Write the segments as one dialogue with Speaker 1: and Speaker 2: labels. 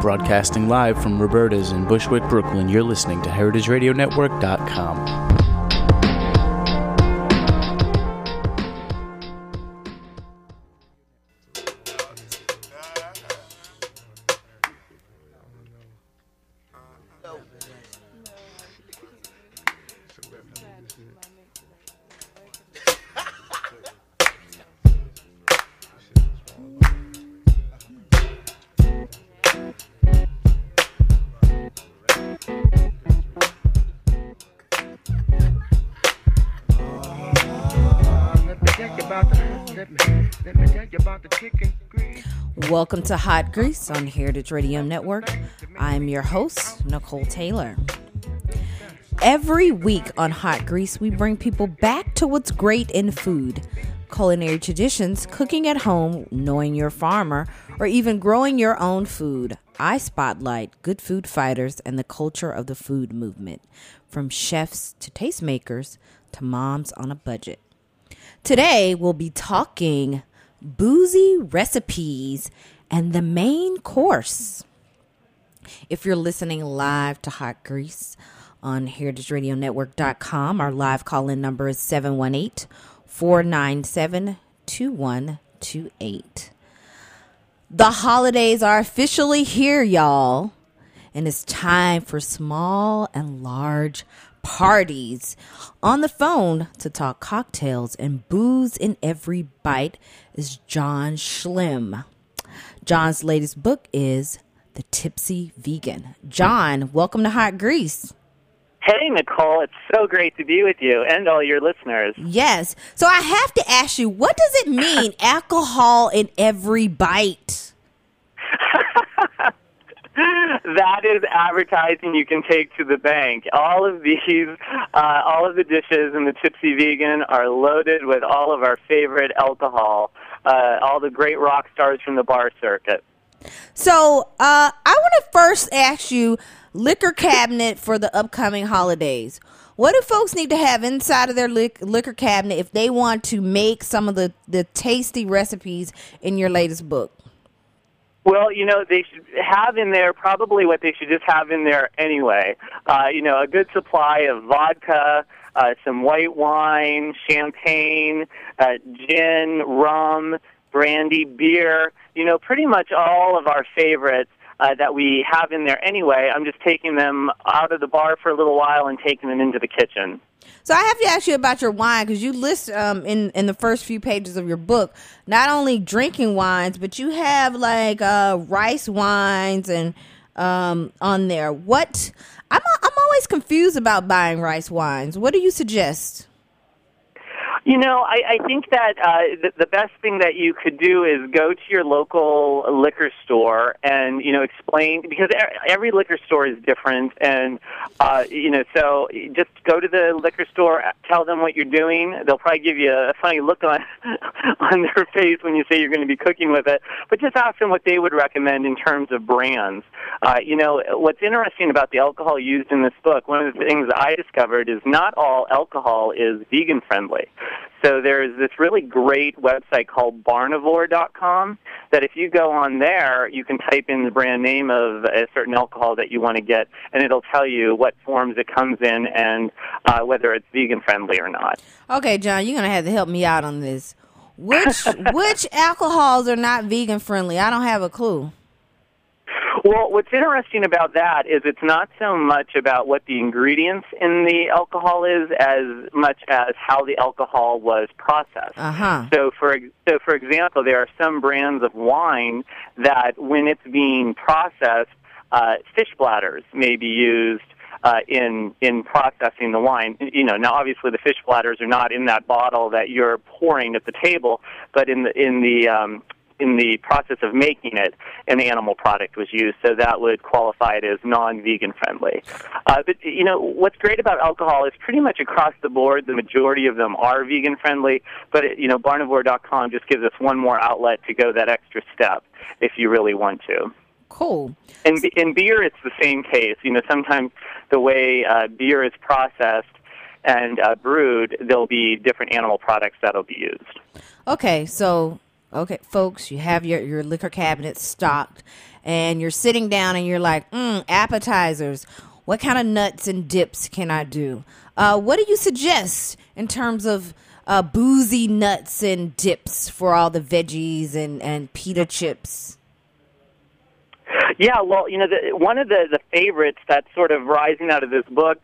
Speaker 1: Broadcasting live from Roberta's in Bushwick, Brooklyn, you're listening to HeritageRadioNetwork.com.
Speaker 2: Welcome to Hot Grease on Heritage Radio Network. I'm your host, Nicole Taylor. Every week on Hot Grease, we bring people back to what's great in food, culinary traditions, cooking at home, knowing your farmer, or even growing your own food. I spotlight good food fighters and the culture of the food movement, from chefs to tastemakers to moms on a budget. Today, we'll be talking boozy recipes and the main course. If you're listening live to Hot Grease on HeritageRadioNetwork.com, our live call-in number is 718-497-2128. The holidays are officially here, y'all, and it's time for small and large parties. On the phone to talk cocktails and booze in every bite is John Schlimm. John's latest book is The Tipsy Vegan. John, welcome to Hot Grease.
Speaker 3: Hey, Nicole. It's so great to be with you and all your listeners.
Speaker 2: Yes. So I have to ask you, what does it mean, alcohol in every bite?
Speaker 3: That is advertising you can take to the bank. All of the dishes in the Tipsy Vegan are loaded with all of our favorite alcohol, all the great rock stars from the bar circuit.
Speaker 2: So I want to first ask you, liquor cabinet for the upcoming holidays. What do folks need to have inside of their liquor cabinet if they want to make some of the tasty recipes in your latest book?
Speaker 3: Well, they should have in there probably what they should just have in there anyway. A good supply of vodka, some white wine, champagne, gin, rum, brandy, beer, pretty much all of our favorites that we have in there anyway. I'm just taking them out of the bar for a little while and taking them into the kitchen.
Speaker 2: So I have to ask you about your wine, because you list in the first few pages of your book not only drinking wines, but you have like rice wines and on there. What I'm always confused about buying rice wines. What do you suggest?
Speaker 3: I think that the best thing that you could do is go to your local liquor store and, explain, because every liquor store is different. And, so just go to the liquor store, tell them what you're doing. They'll probably give you a funny look on their face when you say you're going to be cooking with it. But just ask them what they would recommend in terms of brands. What's interesting about the alcohol used in this book, one of the things I discovered is not all alcohol is vegan friendly. So there's this really great website called Barnivore.com that if you go on there, you can type in the brand name of a certain alcohol that you want to get, and it'll tell you what forms it comes in and whether it's vegan friendly or not. Okay,
Speaker 2: John, you're going to have to help me out on this. Which alcohols are not vegan friendly? I don't have a clue.
Speaker 3: Well, what's interesting about that is it's not so much about what the ingredients in the alcohol is as much as how the alcohol was processed.
Speaker 2: Uh-huh.
Speaker 3: So for example, there are some brands of wine that when it's being processed, fish bladders may be used in processing the wine. Now obviously the fish bladders are not in that bottle that you're pouring at the table, but in the process of making it, an animal product was used, so that would qualify it as non-vegan friendly. But what's great about alcohol is pretty much across the board, the majority of them are vegan friendly, but Barnivore.com just gives us one more outlet to go that extra step if you really want to.
Speaker 2: Cool.
Speaker 3: And in beer, it's the same case. Sometimes the way beer is processed and brewed, there'll be different animal products that'll be used.
Speaker 2: Okay, so Okay, folks, you have your liquor cabinet stocked, and you're sitting down and you're like, appetizers. What kind of nuts and dips can I do? What do you suggest in terms of boozy nuts and dips for all the veggies and pita chips?
Speaker 3: Yeah, well, one of the favorites that's sort of rising out of this book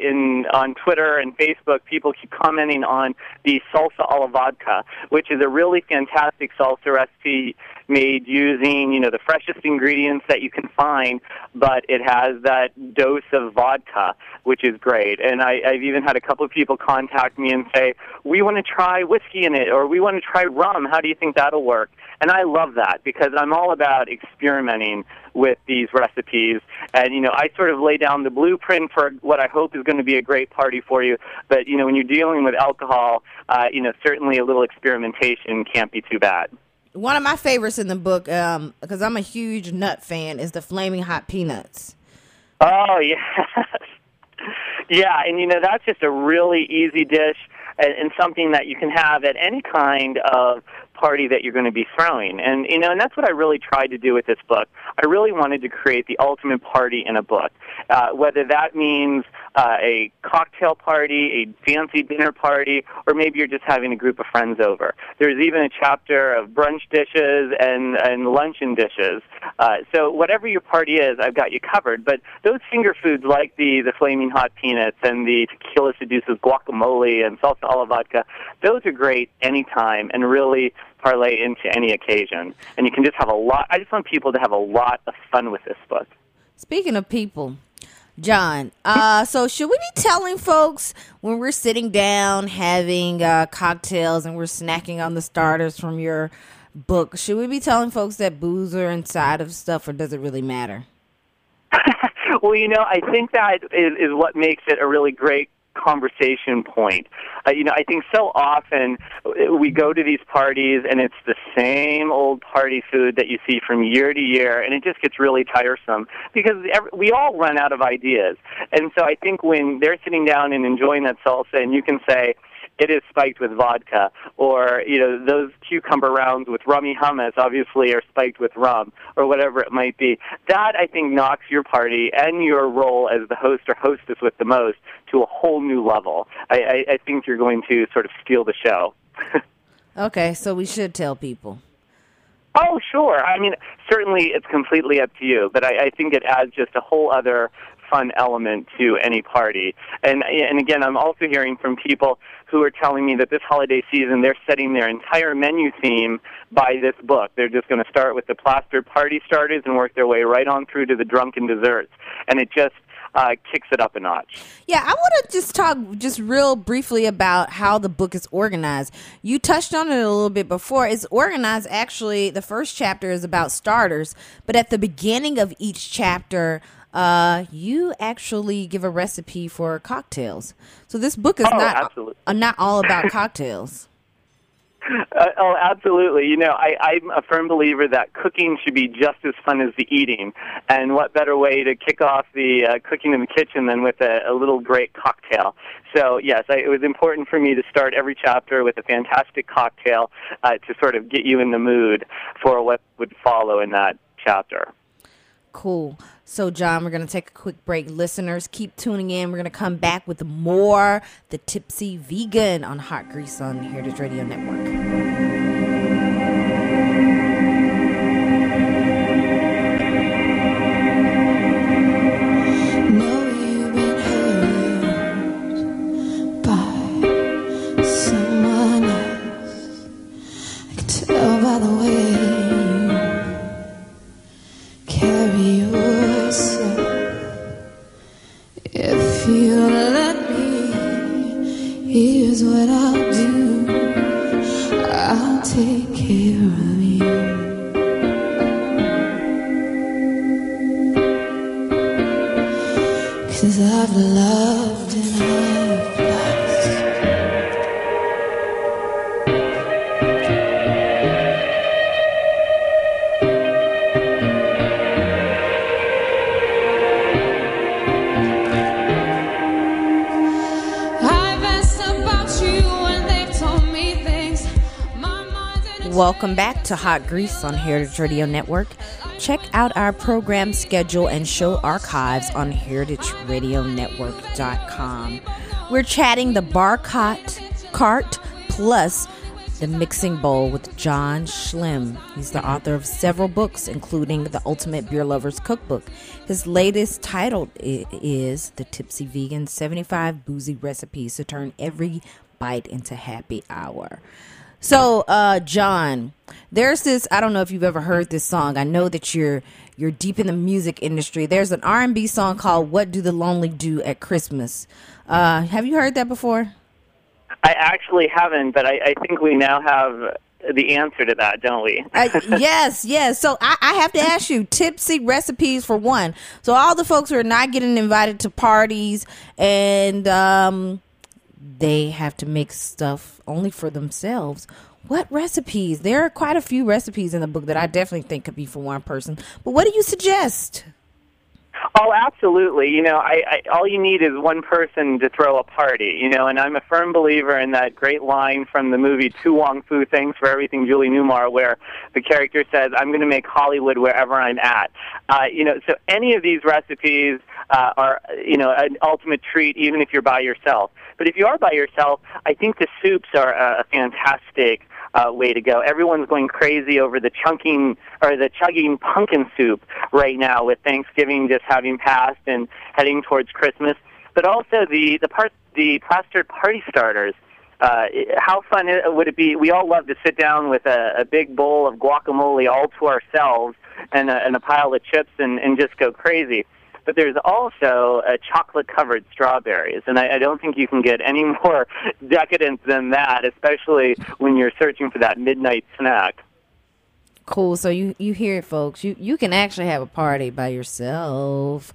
Speaker 3: on Twitter and Facebook, people keep commenting on the salsa alla vodka, which is a really fantastic salsa recipe made using, the freshest ingredients that you can find, but it has that dose of vodka, which is great. And I've even had a couple of people contact me and say, we want to try whiskey in it, or we want to try rum. How do you think that'll work? And I love that because I'm all about experimenting with these recipes. And, I sort of lay down the blueprint for what I hope is going to be a great party for you. But, when you're dealing with alcohol, certainly a little experimentation can't be too bad.
Speaker 2: One of my favorites in the book, because I'm a huge nut fan, is the Flaming Hot Peanuts.
Speaker 3: Oh, yes. Yeah, and, that's just a really easy dish and something that you can have at any kind of party that you're going to be throwing. And, and that's what I really tried to do with this book. I really wanted to create the ultimate party in a book, whether that means a cocktail party, a fancy dinner party, or maybe you're just having a group of friends over. There's even a chapter of brunch dishes and luncheon dishes. So whatever your party is, I've got you covered. But those finger foods like the Flaming Hot Peanuts and the Tequila Seduces guacamole and salsa alla vodka, those are great anytime and really parlay into any occasion. And you can just have I just want people to have a lot of fun with this book.
Speaker 2: Speaking of people, John, so should we be telling folks when we're sitting down having cocktails and we're snacking on the starters from your book, should we be telling folks that booze are inside of stuff, or does it really matter?
Speaker 3: Well, I think that is what makes it a really great conversation point. I think so often we go to these parties and it's the same old party food that you see from year to year, and it just gets really tiresome because we all run out of ideas. And so I think when they're sitting down and enjoying that salsa, and you can say, it is spiked with vodka, or, those cucumber rounds with rummy hummus obviously are spiked with rum, or whatever it might be. That, I think, knocks your party and your role as the host or hostess with the most to a whole new level. I think you're going to sort of steal the show.
Speaker 2: Okay, so we should tell people.
Speaker 3: Oh, sure. I mean, certainly it's completely up to you, but I think it adds just a whole other fun element to any party. And again, I'm also hearing from people who are telling me that this holiday season they're setting their entire menu theme by this book. They're just going to start with the plastered party starters and work their way right on through to the drunken desserts. And it just kicks it up a notch.
Speaker 2: Yeah, I want to just talk just real briefly about how the book is organized. You touched on it a little bit before. It's organized, actually, the first chapter is about starters, but at the beginning of each chapter, you actually give a recipe for cocktails. So this book is not all about cocktails.
Speaker 3: Oh, absolutely. I'm a firm believer that cooking should be just as fun as the eating. And what better way to kick off the cooking in the kitchen than with a little great cocktail. So, yes, it was important for me to start every chapter with a fantastic cocktail to sort of get you in the mood for what would follow in that chapter.
Speaker 2: Cool. So, John, we're going to take a quick break. Listeners, keep tuning in. We're going to come back with more The Tipsy Vegan on Hot Grease on Heritage Radio Network.
Speaker 4: Here's what I'll do. I'll take care of you. 'Cause I've loved and I've lost.
Speaker 2: Welcome back to Hot Grease on Heritage Radio Network. Check out our program schedule and show archives on heritageradionetwork.com. We're chatting the bar cart plus the mixing bowl with John Schlimm. He's the author of several books, including The Ultimate Beer Lover's Cookbook. His latest title is The Tipsy Vegan, 75 Boozy Recipes to Turn Every Bite into Happy Hour. So, John, there's this, I don't know if you've ever heard this song. I know that you're deep in the music industry. There's an R&B song called What Do the Lonely Do at Christmas. Have you heard that before?
Speaker 3: I actually haven't, but I think we now have the answer to that, don't we?
Speaker 2: Yes. So I have to ask you, tipsy recipes for one. So all the folks who are not getting invited to parties and they have to make stuff only for themselves. What recipes? There are quite a few recipes in the book that I definitely think could be for one person. But what do you suggest?
Speaker 3: Oh, absolutely. You know, I all you need is one person to throw a party, you know, and I'm a firm believer in that great line from the movie To Wong Fu, Thanks for Everything, Julie Newmar, where the character says, I'm going to make Hollywood wherever I'm at. You know, so any of these recipes are, you know, an ultimate treat, even if you're by yourself. But if you are by yourself, I think the soups are a fantastic way to go. Everyone's going crazy over the chugging pumpkin soup right now, with Thanksgiving just having passed and heading towards Christmas. But also the plastered party starters. How fun would it be? We all love to sit down with a big bowl of guacamole all to ourselves and a pile of chips and just go crazy. But there's also chocolate-covered strawberries, and I don't think you can get any more decadent than that, especially when you're searching for that midnight snack.
Speaker 2: Cool. So you hear it, folks. You can actually have a party by yourself.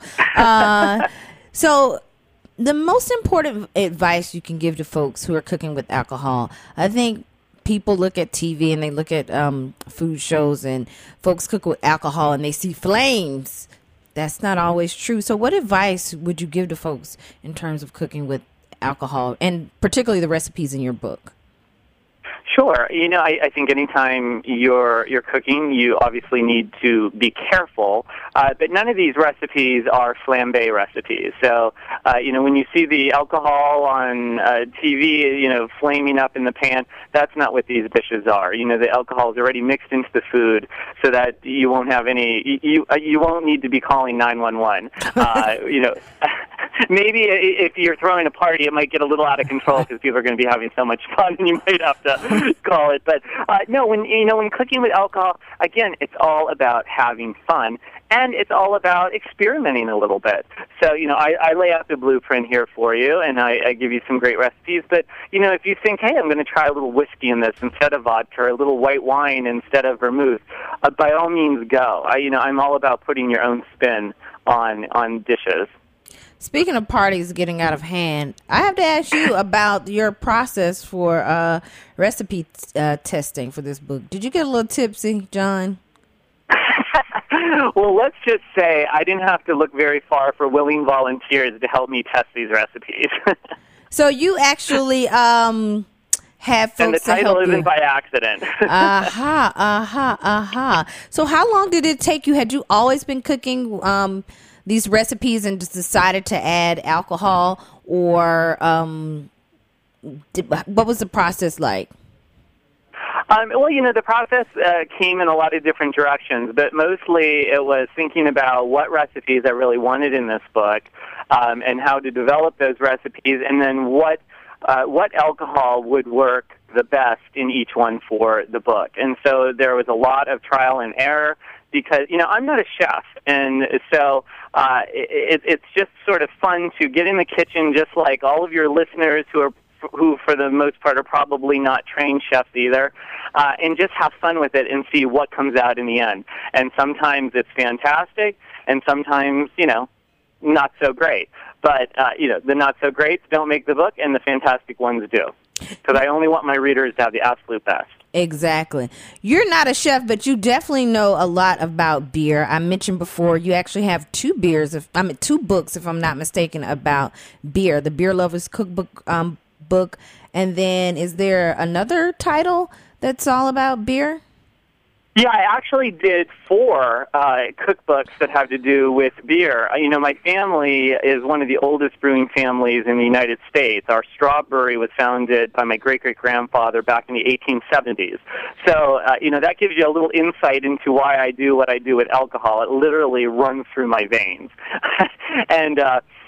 Speaker 2: So the most important advice you can give to folks who are cooking with alcohol, I think people look at TV and they look at food shows and folks cook with alcohol and they see flames. That's not always true. So what advice would you give to folks in terms of cooking with alcohol, and particularly the recipes in your book?
Speaker 3: Sure. You know, I think anytime you're cooking, you obviously need to be careful. But none of these recipes are flambe recipes. So, you know, when you see the alcohol on TV, you know, flaming up in the pan, that's not what these dishes are. You know, the alcohol is already mixed into the food so that you won't have any, you won't need to be calling 911. You know, maybe if you're throwing a party, it might get a little out of control because people are going to be having so much fun and you might have to call it. But no, when cooking with alcohol, again, it's all about having fun, and it's all about experimenting a little bit. So, you know, I lay out the blueprint here for you, and I give you some great recipes. But, you know, if you think, hey, I'm going to try a little whiskey in this instead of vodka, or a little white wine instead of vermouth, by all means go. I'm all about putting your own spin on dishes.
Speaker 2: Speaking of parties getting out of hand, I have to ask you about your process for recipe testing for this book. Did you get a little tipsy, John?
Speaker 3: Well, let's just say I didn't have to look very far for willing volunteers to help me test these recipes.
Speaker 2: So you actually have folks
Speaker 3: and the title isn't by accident.
Speaker 2: So how long did it take you? Had you always been cooking these recipes and just decided to add alcohol, or what was the process like?
Speaker 3: Well, you know, the process came in a lot of different directions, but mostly it was thinking about what recipes I really wanted in this book, and how to develop those recipes, and then what alcohol would work the best in each one for the book. And so there was a lot of trial and error, because, you know, I'm not a chef, and so it's just sort of fun to get in the kitchen, just like all of your listeners who for the most part are probably not trained chefs either, and just have fun with it and see what comes out in the end. And sometimes it's fantastic, and sometimes, you know, not so great. But, you know, the not so greats don't make the book, and the fantastic ones do. Because I only want my readers to have the absolute best.
Speaker 2: Exactly. You're not a chef, but you definitely know a lot about beer. I mentioned before you actually have two books, if I'm not mistaken, about beer. The Beer Lover's Cookbook book, and then is there another title that's all about beer?
Speaker 3: Yeah, I actually did 4 cookbooks that have to do with beer. My family is one of the oldest brewing families in the United States. Our straw brewery was founded by my great-great-grandfather back in the 1870s. So, that gives you a little insight into why I do what I do with alcohol. It literally runs through my veins. And,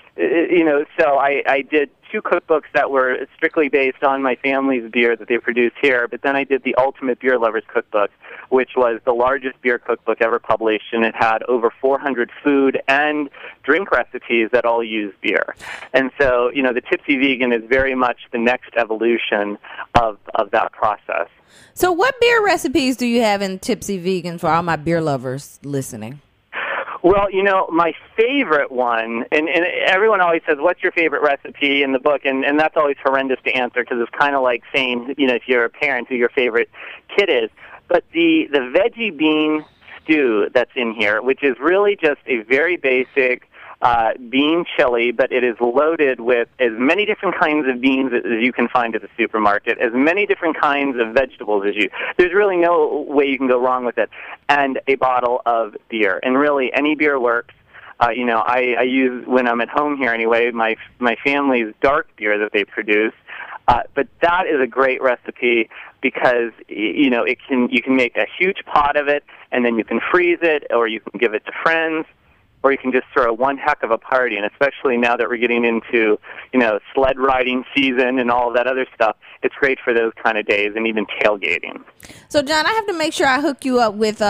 Speaker 3: so I did 2 cookbooks that were strictly based on my family's beer that they produce here, but then I did the Ultimate Beer Lovers Cookbook, which was the largest beer cookbook ever published, and it had over 400 food and drink recipes that all use beer. And so, the Tipsy Vegan is very much the next evolution of that process.
Speaker 2: So what beer recipes do you have in Tipsy Vegan for all my beer lovers listening?
Speaker 3: Well, my favorite one, and everyone always says, what's your favorite recipe in the book? And that's always horrendous to answer because it's kind of like saying, if you're a parent, who your favorite kid is. But the veggie bean stew that's in here, which is really just a very basic bean chili, but it is loaded with as many different kinds of beans as you can find at the supermarket, as many different kinds of vegetables as there's really no way you can go wrong with it, and a bottle of beer. And really, any beer works. I use, when I'm at home here anyway, my family's dark beer that they produce. But that is a great recipe because, you can make a huge pot of it, and then you can freeze it, or you can give it to friends, or you can just throw one heck of a party. And especially now that we're getting into, sled riding season and all of that other stuff, it's great for those kind of days and even tailgating.
Speaker 2: So, John, I have to make sure I hook you up with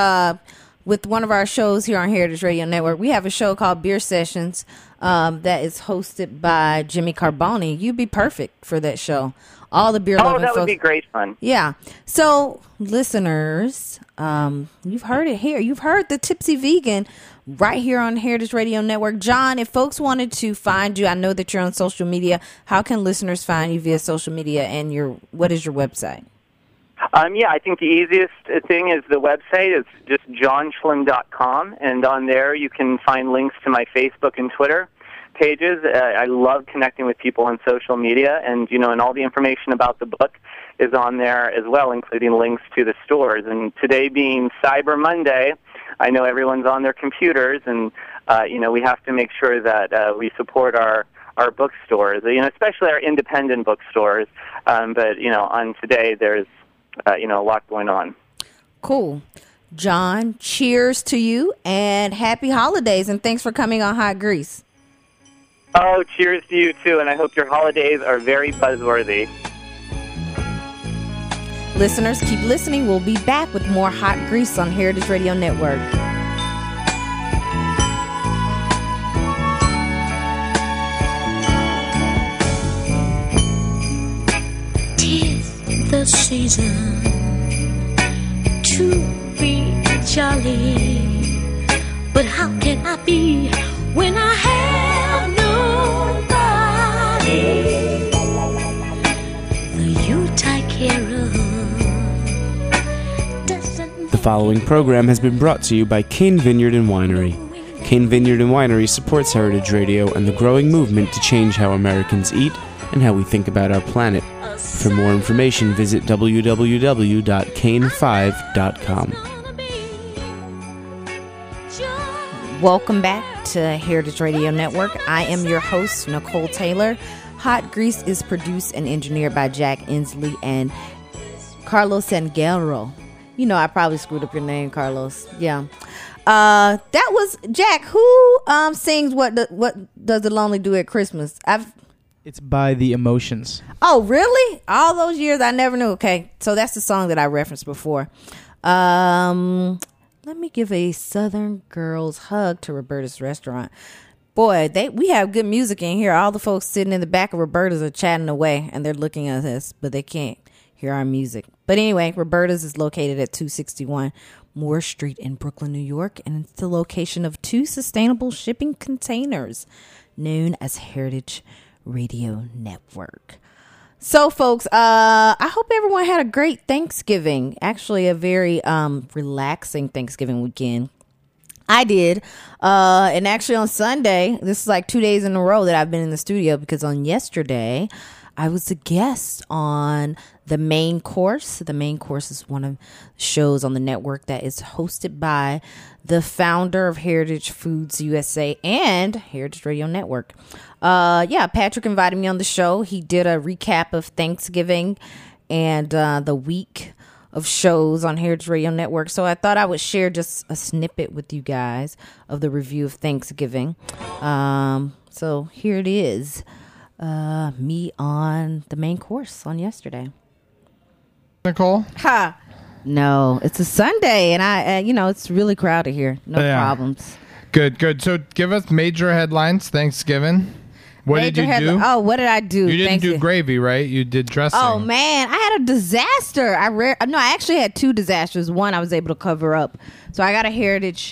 Speaker 2: one of our shows here on Heritage Radio Network. We have a show called Beer Sessions that is hosted by Jimmy Carboni. You'd be perfect for that show. All the beer loving folks.
Speaker 3: Oh, that would be great fun.
Speaker 2: Yeah. So, listeners, you've heard it here. You've heard the Tipsy Vegan right here on Heritage Radio Network. John, if folks wanted to find you, I know that you're on social media. How can listeners find you via social media, and what is your website?
Speaker 3: I think the easiest thing is the website. It's just johnschlim.com, and on there you can find links to my Facebook and Twitter pages. I love connecting with people on social media, and and all the information about the book is on there as well, including links to the stores. And today being Cyber Monday, I know everyone's on their computers, and we have to make sure that we support our bookstores, especially our independent bookstores. But on today there's a lot going on.
Speaker 2: Cool. John, cheers to you and happy holidays, and thanks for coming on Hot Grease.
Speaker 3: Oh, cheers to you too, and I hope your holidays are very buzzworthy.
Speaker 2: Listeners, keep listening. We'll be back with more Hot Grease on Heritage Radio Network.
Speaker 5: Tis the season to be jolly, but how can I be when I have nobody? The Yuletide carol.
Speaker 1: The following program has been brought to you by Cane Vineyard and Winery. Cane Vineyard and Winery supports Heritage Radio and the growing movement to change how Americans eat and how we think about our planet. For more information, visit www.cane5.com.
Speaker 2: Welcome back to Heritage Radio Network. I am your host, Nicole Taylor. Hot Grease is produced and engineered by Jack Inslee and Carlos Angelo. I probably screwed up your name, Carlos. Yeah. That was Jack. Who sings What Does the Lonely Do at Christmas?
Speaker 6: It's by The Emotions.
Speaker 2: Oh, really? All those years I never knew. Okay, so that's the song that I referenced before. Let me give a Southern Girls hug to Roberta's Restaurant. Boy, we have good music in here. All the folks sitting in the back of Roberta's are chatting away, and they're looking at us, but they can't hear our music. But anyway, Roberta's is located at 261 Moore Street in Brooklyn, New York, and it's the location of 2 sustainable shipping containers known as Heritage Radio Network. So, folks, I hope everyone had a great Thanksgiving. Actually, a very relaxing Thanksgiving weekend. I did. And actually on Sunday, this is like 2 days in a row that I've been in the studio because on yesterday, I was a guest on The Main Course. The Main Course is one of the shows on the network that is hosted by the founder of Heritage Foods USA and Heritage Radio Network. Patrick invited me on the show. He did a recap of Thanksgiving and the week of shows on Heritage Radio Network. So I thought I would share just a snippet with you guys of the review of Thanksgiving. So here it is. Me on The Main Course on yesterday.
Speaker 7: Nicole?
Speaker 2: Ha! No, it's a Sunday, and it's really crowded here. No problems.
Speaker 7: Good. So give us major headlines, Thanksgiving. What did you do?
Speaker 2: Oh, what did I do?
Speaker 7: You didn't do gravy, right? You did dressing.
Speaker 2: Oh, man. I had a disaster. I actually had two disasters. One, I was able to cover up. So I got a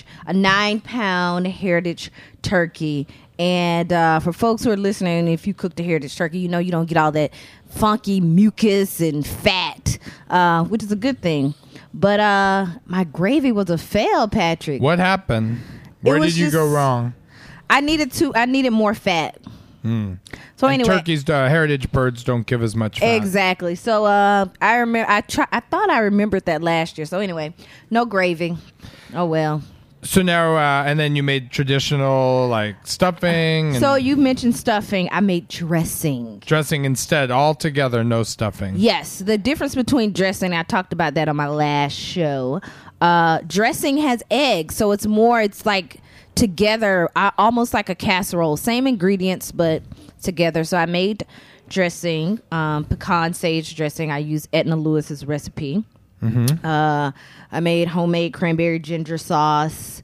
Speaker 2: 9-pound Heritage turkey. And for folks who are listening, if you cook the Heritage turkey, you don't get all that funky mucus and fat, which is a good thing. But my gravy was a fail, Patrick.
Speaker 7: What happened? Where did you go wrong?
Speaker 2: I needed more fat. So anyway,
Speaker 7: turkeys, heritage birds don't give as much fat.
Speaker 2: Exactly. So I remember. I thought I remembered that last year. So anyway, no gravy. Oh well.
Speaker 7: So now, and then you made traditional stuffing.
Speaker 2: So you mentioned stuffing. I made dressing.
Speaker 7: Dressing instead, altogether, no stuffing.
Speaker 2: Yes, the difference between dressing. I talked about that on my last show. Dressing has eggs, so it's like together, almost like a casserole. Same ingredients, but together. So I made dressing, pecan sage dressing. I used Etna Lewis's recipe. Mm-hmm. I made homemade cranberry ginger sauce,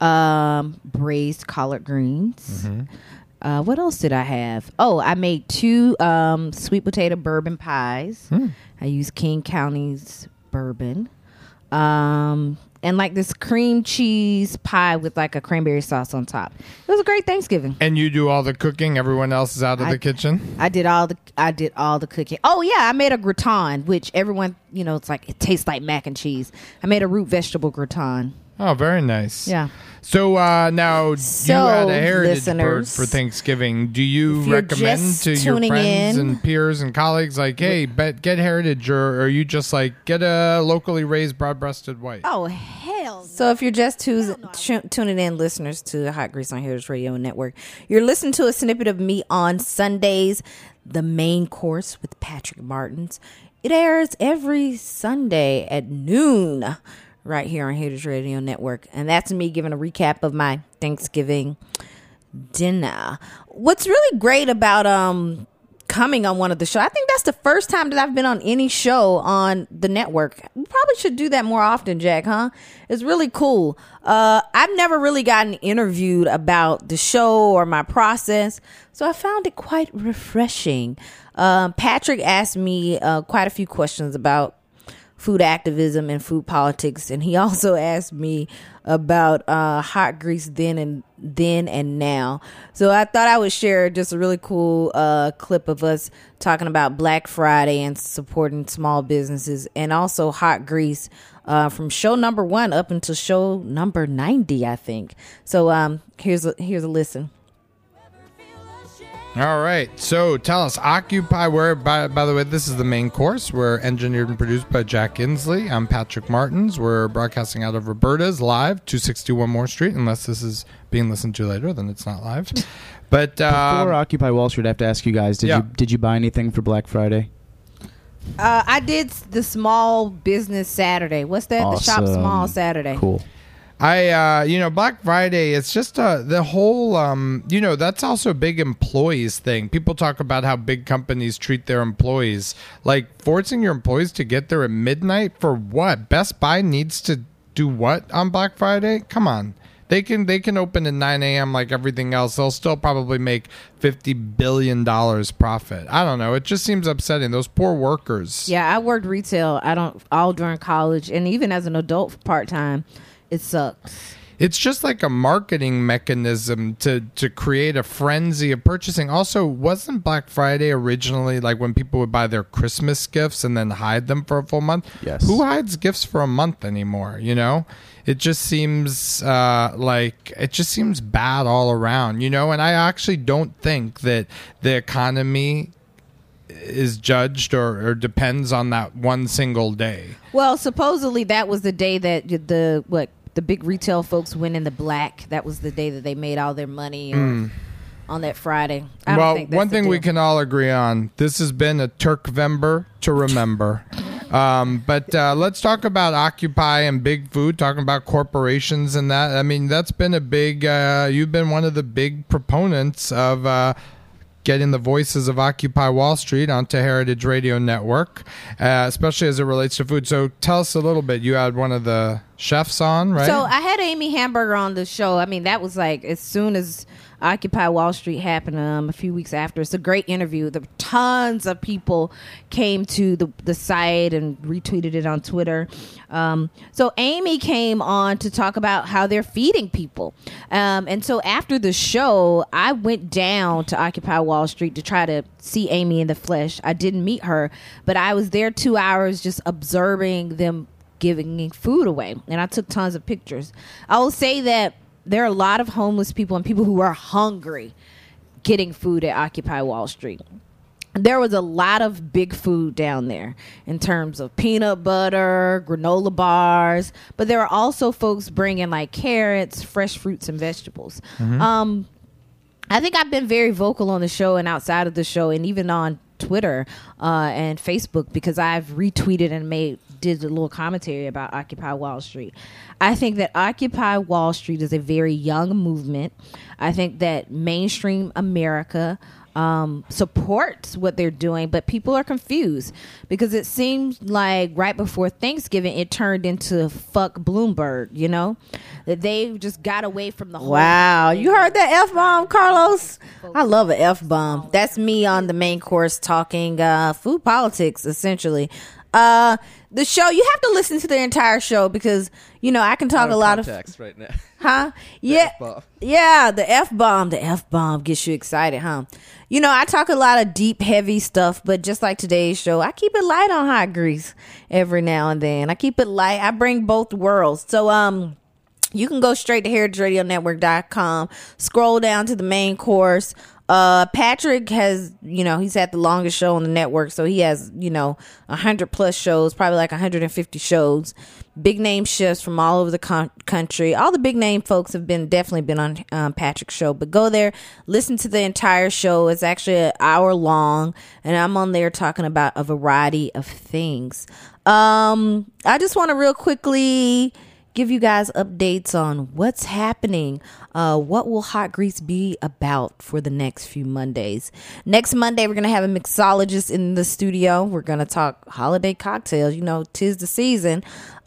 Speaker 2: braised collard greens. Mm-hmm. What else did I have? Oh, I made 2 sweet potato bourbon pies. I used King County's bourbon. And this cream cheese pie with a cranberry sauce on top. It was a great Thanksgiving.
Speaker 7: And you do all the cooking? Everyone else is out of the kitchen?
Speaker 2: I did all the cooking. Oh yeah, I made a gratin, which everyone, it tastes like mac and cheese. I made a root vegetable gratin.
Speaker 7: Oh, very nice.
Speaker 2: Yeah.
Speaker 7: So now you had a heritage bird for Thanksgiving. Do you recommend to your friends and peers and colleagues hey, get heritage, or are you just get a locally raised broad-breasted white?
Speaker 2: Oh, hell. So if you're just tuning in, listeners to Hot Grease on Heritage Radio Network, you're listening to a snippet of me on Sundays, The Main Course with Patrick Martins. It airs every Sunday at noon right here on Heritage Radio Network. And that's me giving a recap of my Thanksgiving dinner. What's really great about coming on one of the shows, I think that's the first time that I've been on any show on the network. We probably should do that more often, Jack, huh? It's really cool. I've never really gotten interviewed about the show or my process, so I found it quite refreshing. Patrick asked me quite a few questions about food activism and food politics, and he also asked me about hot grease then and now. So I thought I would share just a really cool clip of us talking about Black Friday and supporting small businesses, and also hot grease from show number 1 up until show number 90, I think. So here's a listen.
Speaker 7: All right, so tell us, Occupy, by the way, this is The Main Course. We're engineered and produced by Jack Inslee. I'm Patrick Martins. We're broadcasting out of Roberta's live, 261 Moore Street. Unless this is being listened to later, then it's not live. But
Speaker 6: before Occupy Wall Street, I have to ask you guys, did you buy anything for Black Friday?
Speaker 2: I did the Small Business Saturday. What's that?
Speaker 6: Awesome.
Speaker 2: The Shop Small Saturday.
Speaker 6: Cool.
Speaker 7: Black Friday, it's just the whole, that's also a big employees thing. People talk about how big companies treat their employees. Forcing your employees to get there at midnight for what? Best Buy needs to do what on Black Friday? Come on. They can open at 9 a.m. like everything else. They'll still probably make $50 billion profit. I don't know. It just seems upsetting. Those poor workers.
Speaker 2: Yeah, I worked retail. All during college, and even as an adult part-time. It sucks.
Speaker 7: It's just like a marketing mechanism to create a frenzy of purchasing. Also, wasn't Black Friday originally when people would buy their Christmas gifts and then hide them for a full month?
Speaker 6: Yes.
Speaker 7: Who hides gifts for a month anymore, It just seems bad all around, And I actually don't think that the economy is judged or depends on that one single day.
Speaker 2: Well, supposedly that was the day that the big retail folks went in the black. That was the day that they made all their money on that Friday.
Speaker 7: Well, one thing we can all agree on, this has been a Turkvember to remember. But let's talk about Occupy and big food, talking about corporations and that. I mean, that's been a big, you've been one of the big proponents of getting the voices of Occupy Wall Street onto Heritage Radio Network, especially as it relates to food. So tell us a little bit. You had one of the chefs on, right?
Speaker 2: So I had Amy Hamburger on the show. I mean, that was like as soon as Occupy Wall Street happened a few weeks after. It's a great interview. Tons of people came to the site and retweeted it on Twitter. So Amy came on to talk about how they're feeding people. And so after the show, I went down to Occupy Wall Street to try to see Amy in the flesh. I didn't meet her, but I was there 2 hours just observing them giving food away. And I took tons of pictures. I will say that there are a lot of homeless people and people who are hungry getting food at Occupy Wall Street. There was a lot of big food down there in terms of peanut butter, granola bars, but there are also folks bringing like carrots, fresh fruits, and vegetables. Mm-hmm. I think I've been very vocal on the show and outside of the show and even on Twitter and Facebook because I've retweeted and did a little commentary about Occupy Wall Street. I think that Occupy Wall Street is a very young movement. I think that mainstream America supports what they're doing, but people are confused because it seems like right before Thanksgiving it turned into fuck Bloomberg, you know, that they just got away from the whole thing. You heard that F-bomb, Carlos? I love an F-bomb. That's me on the main course talking food politics, essentially. The show, you have to listen to the entire show because, you know, I can talk a lot of
Speaker 8: right now.
Speaker 2: Huh? Yeah. Yeah, the F-bomb. The F-bomb gets you excited, huh? You know, I talk a lot of deep, heavy stuff, but just like today's show, I keep it light on Hot Grease every now and then. I keep it light. I bring both worlds. So, you can go straight to heritageradionetwork.com, scroll down to the main course. Patrick has, you know, he's had the longest show on the network, so he has, you know, 100 plus shows, probably like 150 shows. Big name chefs from all over the country. All the big name folks have definitely been on Patrick's show. But go there, listen to the entire show. It's actually an hour long, and I'm on there talking about a variety of things. I just want to real quickly give you guys updates on what's happening. What will Hot Grease be about for the next few Mondays? Next Monday, we're going to have a mixologist in the studio. We're going to talk holiday cocktails. You know, 'tis the season.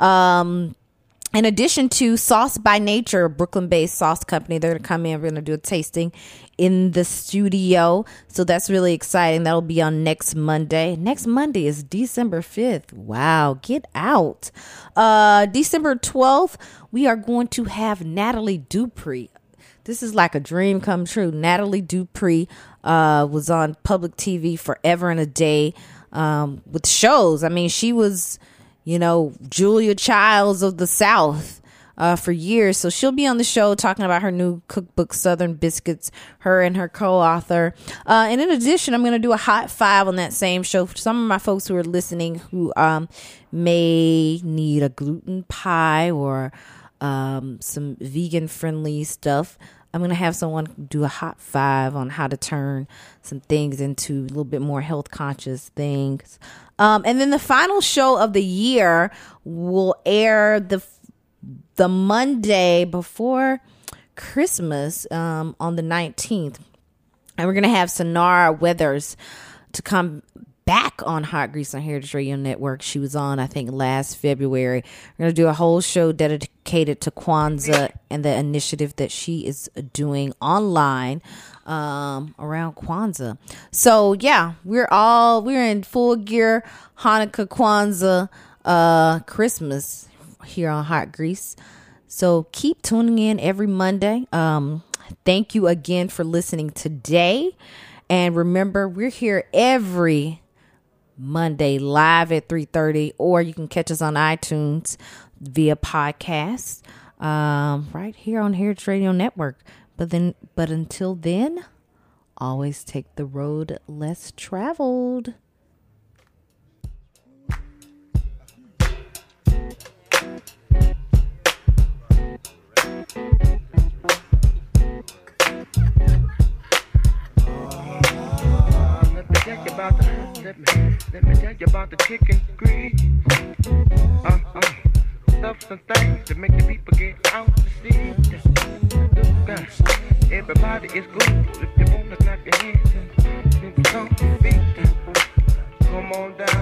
Speaker 2: In addition to Sauce by Nature, a Brooklyn-based sauce company, they're going to come in. We're going to do a tasting in the studio. So that's really exciting. That'll be on next Monday. Next Monday is December 5th. Wow, get out. December 12th, we are going to have Natalie Dupree. This is like a dream come true. Natalie Dupree was on public TV forever and a day with shows. I mean, she was, you know, Julia Childs of the South for years. So she'll be on the show talking about her new cookbook, Southern Biscuits, her and her co-author. And in addition, I'm going to do a hot five on that same show for some of my folks who are listening who may need a gluten pie or some vegan friendly stuff. I'm going to have someone do a hot five on how to turn some things into a little bit more health conscious things. And then the final show of the year will air the Monday before Christmas on the 19th. And we're going to have Sonara Weathers to come back on Hot Grease on Heritage Radio Network. She was on, I think, last February. We're going to do a whole show dedicated to Kwanzaa and the initiative that she is doing online around Kwanzaa. So, yeah, we're in full gear Hanukkah, Kwanzaa, Christmas here on Hot Grease. So keep tuning in every Monday. Thank you again for listening today. And remember, we're here every Monday live at 3:30, or you can catch us on iTunes via podcast right here on Heritage Radio Network. But until then, always take the road less traveled.
Speaker 8: Let me tell you about the chicken grease. Stuff some things to make the people get out to see. Everybody is good if you wanna clap your hands and stomp your feet. Come on down.